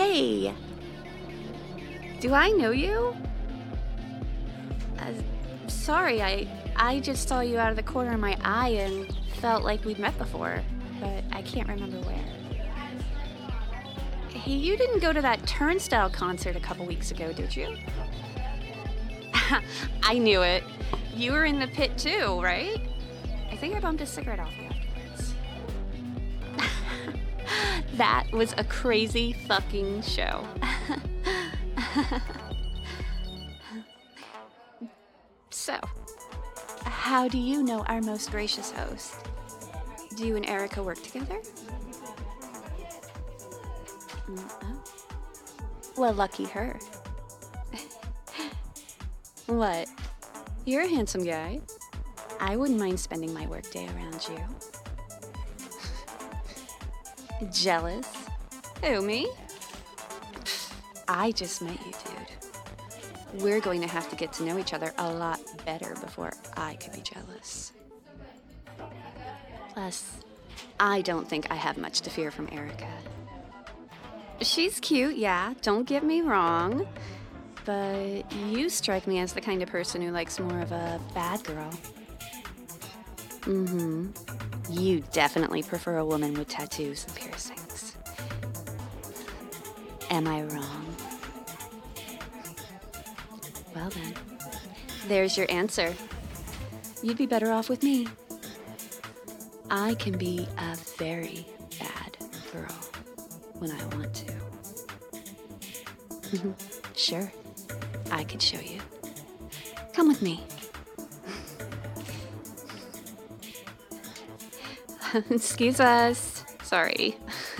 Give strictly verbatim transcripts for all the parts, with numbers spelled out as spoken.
Hey! Do I know you? Uh, sorry, I I just saw you out of the corner of my eye and felt like we'd met before, but I can't remember where. Hey, you didn't go to that Turnstile concert a couple weeks ago, did you? I knew it. You were in the pit too, right? I think I bumped a cigarette off you afterwards. That was a crazy fucking show. So, how do you know our most gracious host? Do you and Erica work together? Mm-oh. Well, lucky her. What? You're a handsome guy. I wouldn't mind spending my workday around you. Jealous? Who, me? I just met you, dude. We're going to have to get to know each other a lot better before I could be jealous. Plus, I don't think I have much to fear from Erica. She's cute, yeah, don't get me wrong. But you strike me as the kind of person who likes more of a bad girl. Mm-hmm. You definitely prefer a woman with tattoos and piercings. Am I wrong? Well then, there's your answer. You'd be better off with me. I can be a very bad girl when I want to. Sure, I could show you. Come with me. Excuse us. Sorry.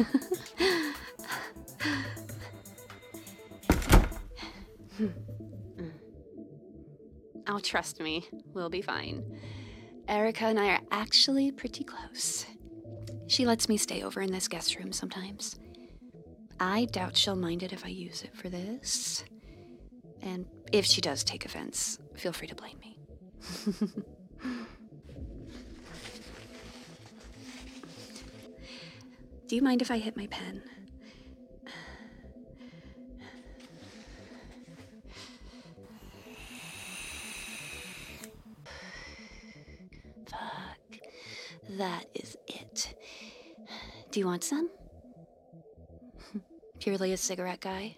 Oh, trust me, we'll be fine. Erica and I are actually pretty close. She lets me stay over in this guest room sometimes. I doubt she'll mind it if I use it for this. And if she does take offense, feel free to blame me. Do you mind if I hit my pen? Fuck. That is it. Do you want some? Purely a cigarette guy?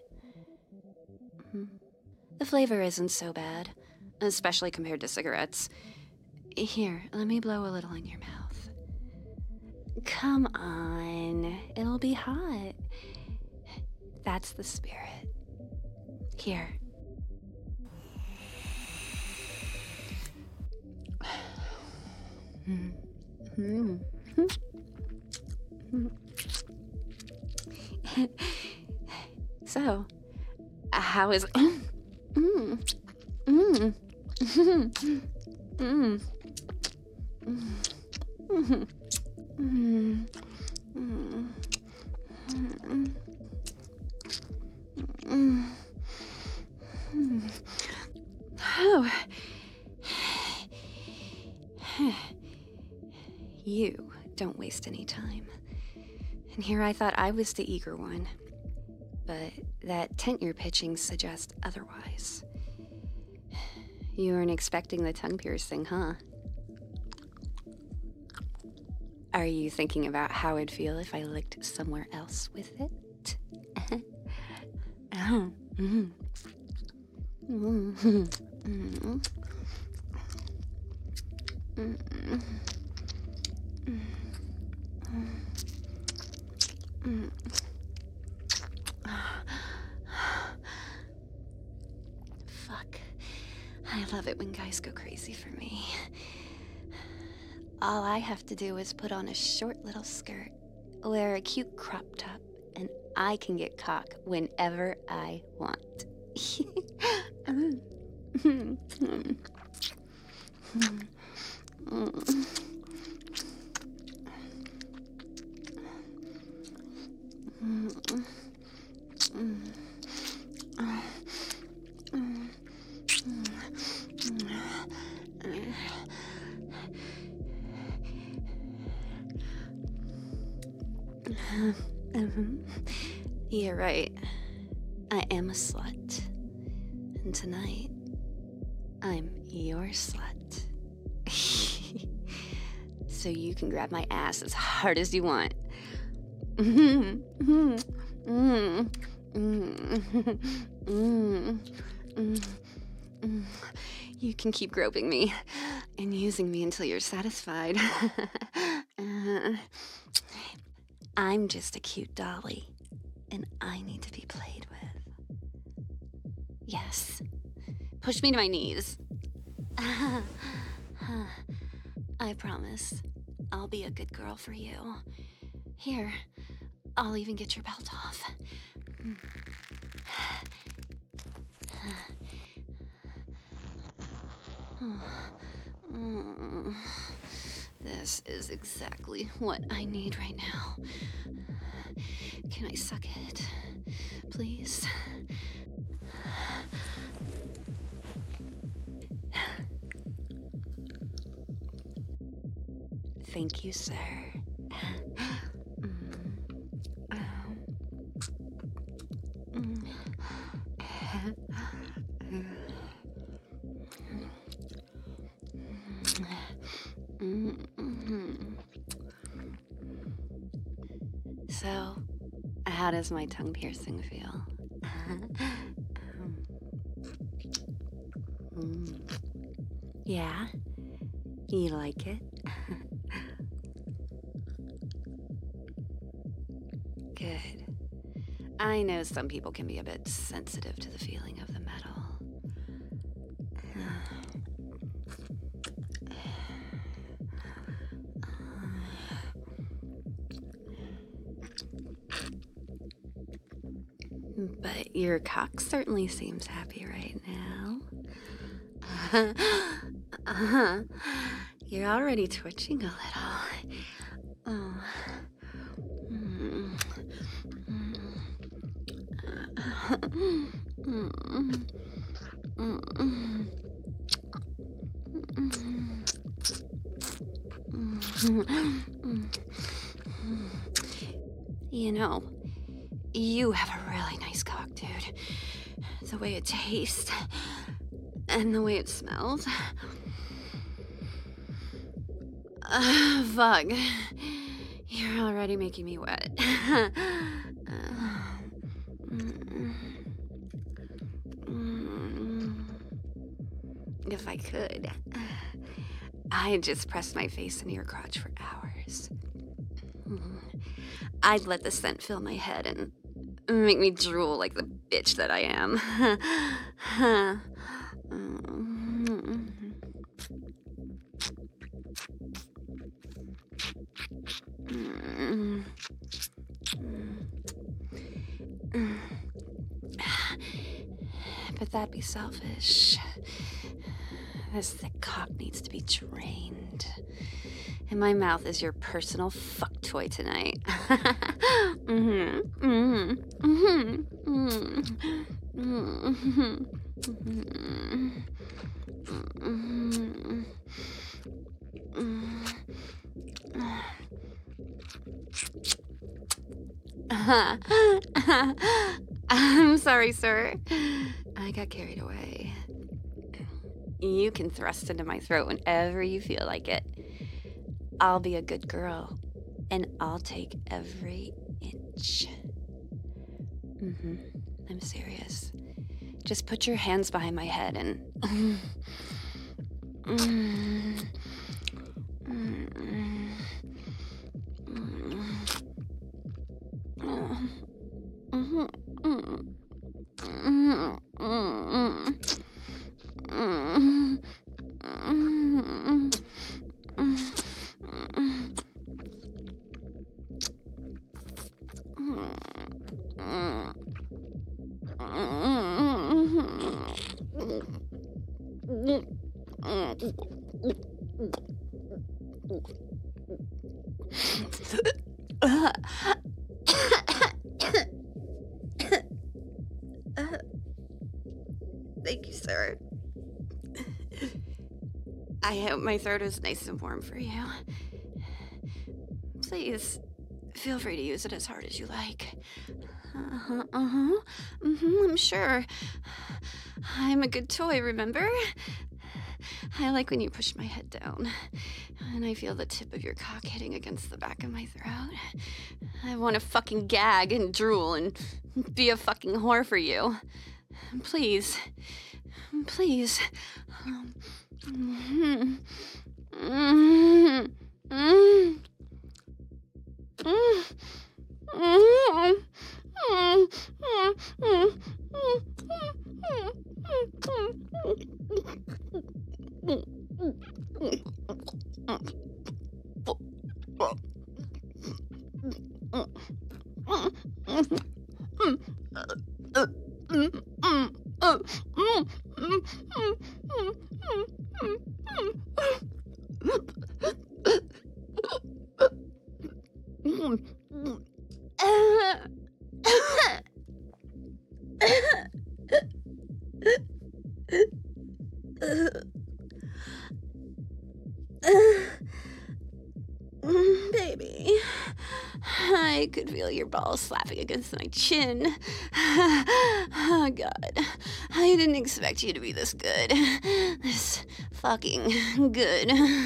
The flavor isn't so bad, especially compared to cigarettes. Here, let me blow a little in your mouth. Come on, it'll be hot. That's the spirit. Here. So, how is... Mm, mm, mm, mm, mm, mm, mm, mm, mm. Oh. You don't waste any time. And here I thought I was the eager one. But that tent you're pitching suggests otherwise. You weren't expecting the tongue piercing, huh? Are you thinking about how it'd feel if I licked somewhere else with it? Oh. Mm-hmm. Mm-hmm. Mm-hmm. Mm-hmm. Mm-hmm. Fuck. I love it when guys go crazy for me. All I have to do is put on a short little skirt, wear a cute crop top, and I can get cock whenever I want. You're right. I am a slut. And tonight, I'm your slut. So you can grab my ass as hard as you want. You can keep groping me and using me until you're satisfied. uh, I'm just a cute dolly, and I need to be played with. Yes. Push me to my knees. I promise I'll be a good girl for you. Here, I'll even get your belt off. This is exactly what I need right now. Can I suck it, please? Thank you, sir. So, how does my tongue piercing feel? Yeah? You like it? Good. I know some people can be a bit sensitive to the feeling of the metal. But your cock certainly seems happy right now. Uh-huh. You're already twitching a little. Oh. Mm. Mm. Mm. You know, you have a really nice cock, dude. The way it tastes and the way it smells. Uh, fuck. You're already making me wet. uh, mm, mm, if I could, I'd just press my face into your crotch for hours. I'd let the scent fill my head and make me drool like the bitch that I am. But that'd be selfish. This thick cock needs to be drained. And my mouth is your personal fuck toy tonight. mm-hmm. Mm-hmm. Mm-hmm. Mm-hmm. Mm-hmm. I'm sorry, sir. I got carried away. You can thrust into my throat whenever you feel like it. I'll be a good girl, and I'll take every inch. Mm-hmm. I'm serious. Just put your hands behind my head and... mm, mm, mm, mm, mm, mm, mm, Thank you, sir. I hope my throat is nice and warm for you. Please, feel free to use it as hard as you like. Uh-huh, uh-huh. Mm-hmm, I'm sure. I'm a good toy, remember? I like when you push my head down, and I feel the tip of your cock hitting against the back of my throat. I want to fucking gag and drool and be a fucking whore for you. Please. Please. Um, mm-hmm. Mm-hmm. Mm-hmm. Mm-hmm. Mm-hmm. Baby, I could feel your balls slapping against my chin. Oh, God. I didn't expect you to be this good. This fucking good.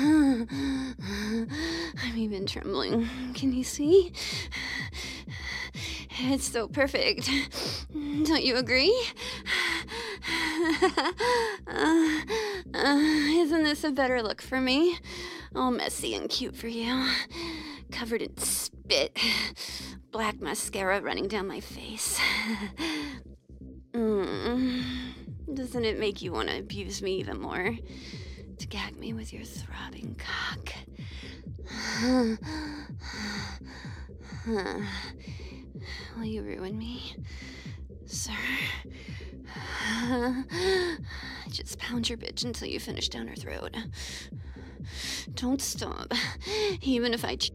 I'm even trembling. Can you see? It's so perfect. Don't you agree? Uh, uh, isn't this a better look for me? All messy and cute for you. Covered in spit. Black mascara running down my face. Mm. Doesn't it make you want to abuse me even more? To gag me with your throbbing cock? Will you ruin me, sir? Just pound your bitch until you finish down her throat. Don't stop, even if I... Ch-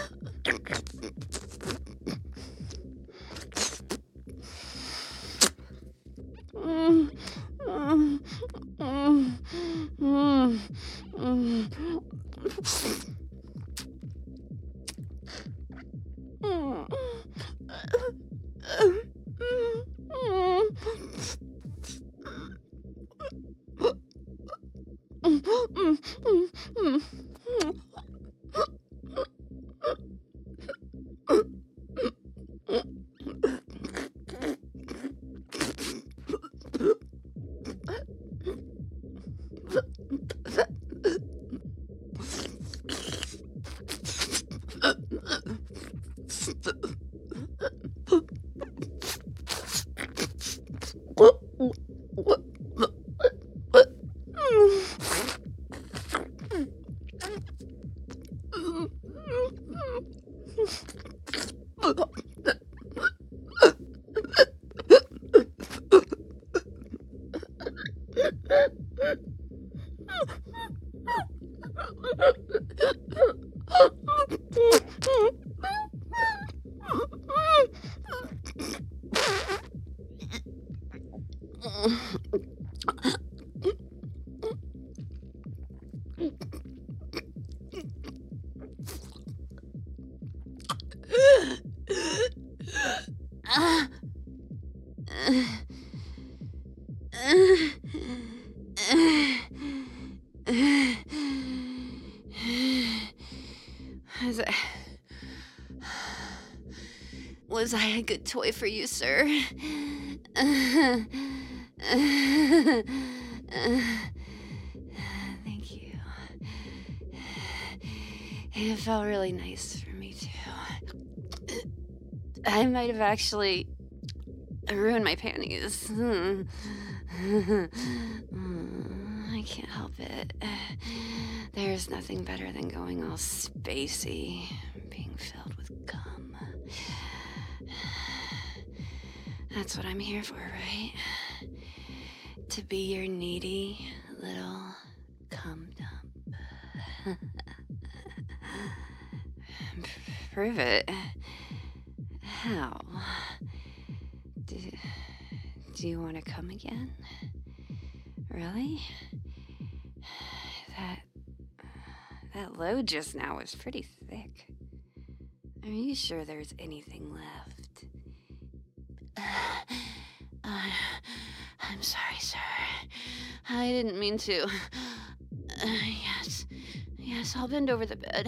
mm, mm, mm, mm, mm. Was I... Was I a good toy for you, sir? Thank you. It felt really nice for me, too. I might have actually ruined my panties. I can't help it. There's nothing better than going all spacey, being filled with cum. That's what I'm here for, right? To be your needy little cum dump. Prove it. How? Do, do you want to come again? Really? That that load just now was pretty thick. Are you sure there's anything left? Uh, I'm sorry, sir. I didn't mean to. Uh, yes. Yes, I'll bend over the bed.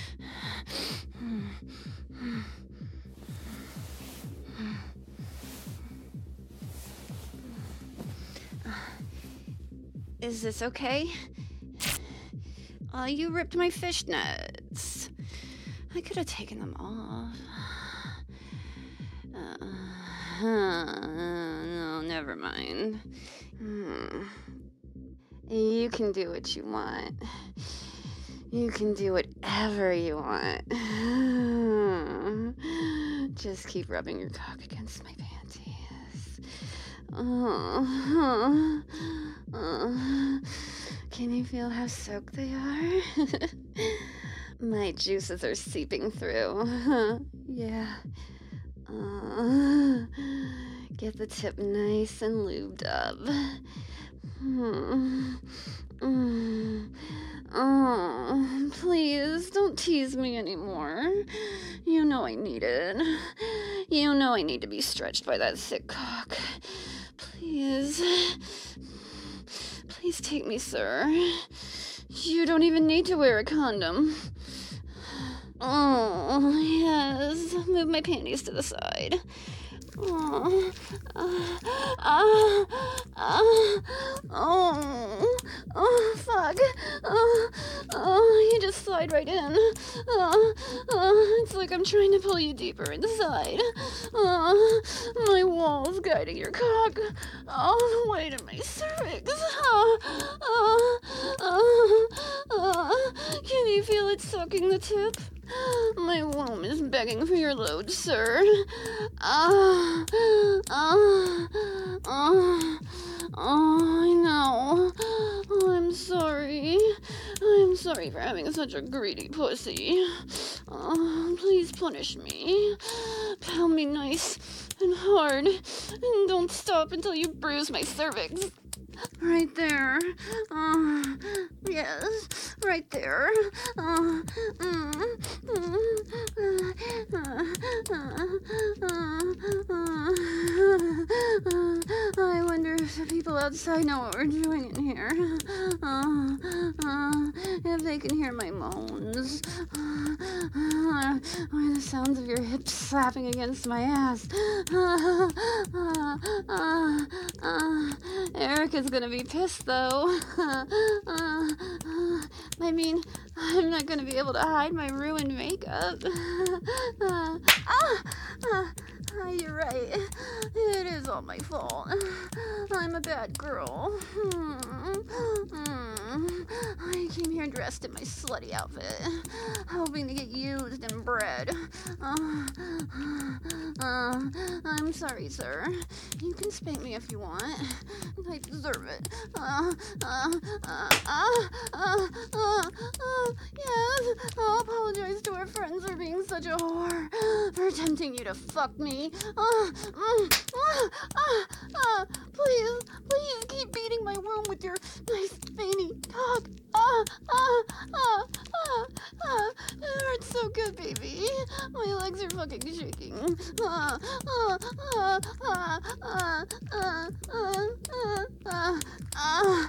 Is this okay? Oh, you ripped my fishnets. I could have taken them off. Uh, no, never mind. Hmm. You can do what you want. You can do whatever you want. Just keep rubbing your cock against my panties. Oh. Oh. Can you feel how soaked they are? My juices are seeping through. Yeah. Uh, get the tip nice and lubed up. Hmm. Mm. Oh, please don't tease me anymore. You know I need it. You know I need to be stretched by that thick cock. Please. Please take me, sir. You don't even need to wear a condom. Oh, yes. Move my panties to the side. Oh, uh, uh, uh, oh, oh, fuck. Oh, oh, you just slide right in. Oh, oh, it's like I'm trying to pull you deeper inside. Oh, my walls guiding your cock all the way to my cervix. Oh, oh, oh, oh. Can you feel it sucking the tip? My womb is begging for your load, sir. Ah, ah, ah, oh, I know. Oh, I'm sorry. I'm sorry for having such a greedy pussy. Oh, please punish me. Pound me nice and hard, and don't stop until you bruise my cervix. Right there. Uh, yes, right there. Uh, mm, mm, uh, uh, uh, uh, I wonder if the people outside know what we're doing in here. Uh, uh, if they can hear my moans. Uh, or the sounds of your hips slapping against my ass. Uh, uh, uh, uh, Erica's gonna be pissed, though. uh, uh, I mean, I'm not gonna be able to hide my ruined makeup. uh, ah, uh, uh, you're right. It is all my fault. I'm a bad girl. I came here dressed in my slutty outfit, hoping to get used and bred. Uh, uh, I'm sorry, sir. You can spank me if you want. I deserve it. Uh, uh, uh, uh, uh, uh, uh, yes, I'll apologize to our friends for being such a whore, for tempting you to fuck me. Uh, mm, uh, uh, uh, please, please keep beating my womb with your nice veiny cock. Ah, ah, ah, ah, ah, it hurts so good, baby. My legs are fucking shaking. Ah, ah, ah, ah, ah, ah, ah, ah, ah,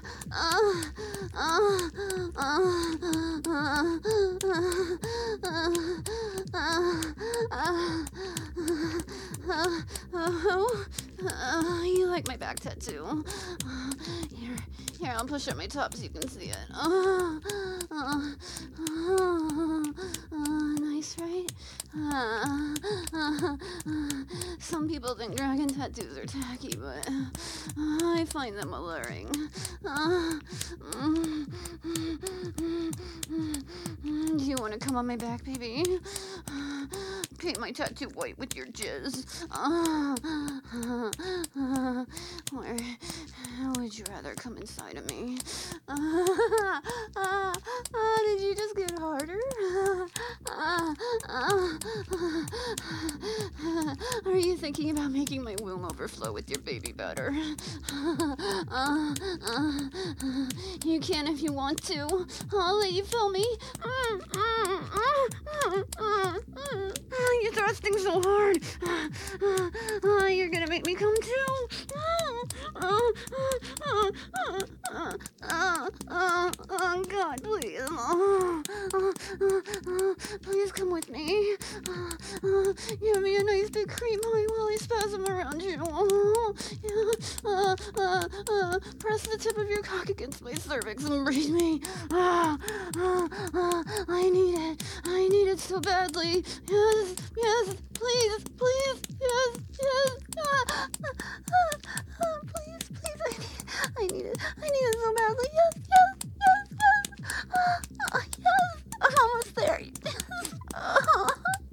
uh, you like my back tattoo? Here, here, I'll push up my top so you can see it. Uh, uh, uh, uh, nice, right? Uh, uh, uh, some people think dragon tattoos are tacky, but uh, I find them alluring. Uh, mm, mm, mm, mm, mm. Do you want to come on my back, baby? Uh, paint my tattoo white with your jizz. Uh, uh, uh, or would you rather come inside of me? Uh, uh, uh, did you just get harder? Uh, uh, uh, Are you thinking about making my womb overflow with your baby butter? Uh, uh, uh, you can if you want to. I'll let you fill me. Mm, mm, mm, mm, mm, mm. You're thrusting so hard. Uh, uh, uh, you're gonna make me come too. Uh, uh, uh, uh, uh, uh, uh, oh, God, please. Uh, uh, uh, uh, please come with me. Uh, uh, give me a nice big cream pie while I spasm around you. Uh, yeah. uh, uh, uh, press the tip of your cock against my cervix and breathe me. Uh, uh, uh, I need it. I need it so badly. Yes, yes, please, please, yes, yes. Uh, uh, uh, uh, please, please, I need, I need it. I need it so badly. Yes, yes, yes, yes. Uh, uh, yes, I'm almost there. Yes. Uh,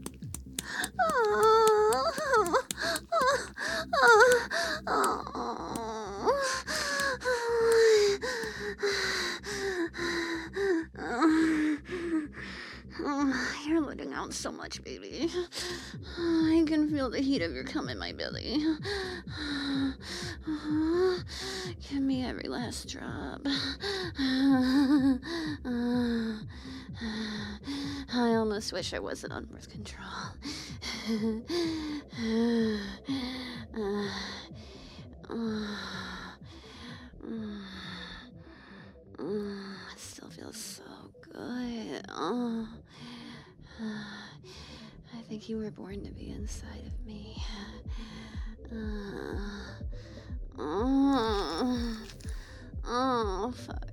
You're letting out so much, baby. I can feel the heat of your cum in my belly. Give me every last drop. I almost wish I wasn't on birth control. It still feels so good. Oh. I think you were born to be inside of me. Oh, oh fuck.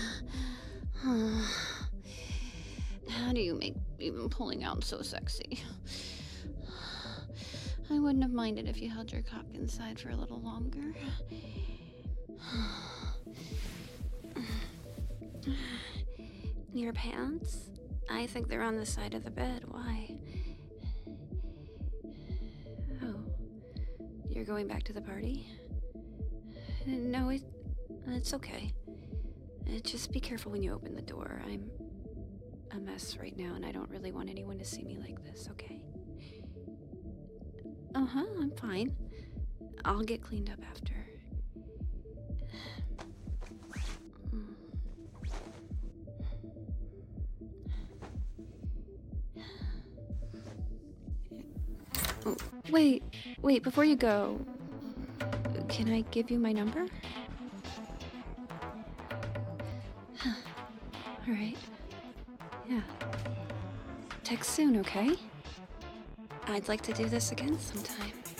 How do you make even pulling out so sexy? I wouldn't have minded if you held your cock inside for a little longer. Your pants? I think they're on the side of the bed. Why? Oh. You're going back to the party? No, it, it's okay. Uh, Just be careful when you open the door. I'm a mess right now, and I don't really want anyone to see me like this, okay? Uh-huh, I'm fine. I'll get cleaned up after. Oh, wait, wait, before you go, can I give you my number? All right. Yeah. Text soon, okay? I'd like to do this again sometime.